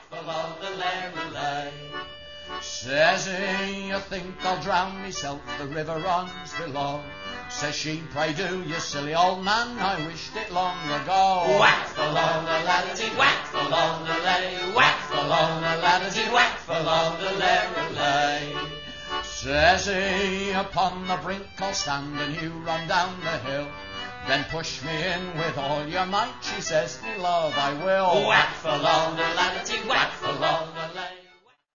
for long the lay. Says he, you think I'll drown myself, the river runs below. Says she, pray do, you silly old man, I wished it long ago. Whack for long the laddie, whack for long the lay, whack for long the laddie, whack for long the lay. Says he, upon the brink I'll stand and you run down the hill. Then push me in with all your might, she says, me love I will. Whack for long the laddie, whack for long the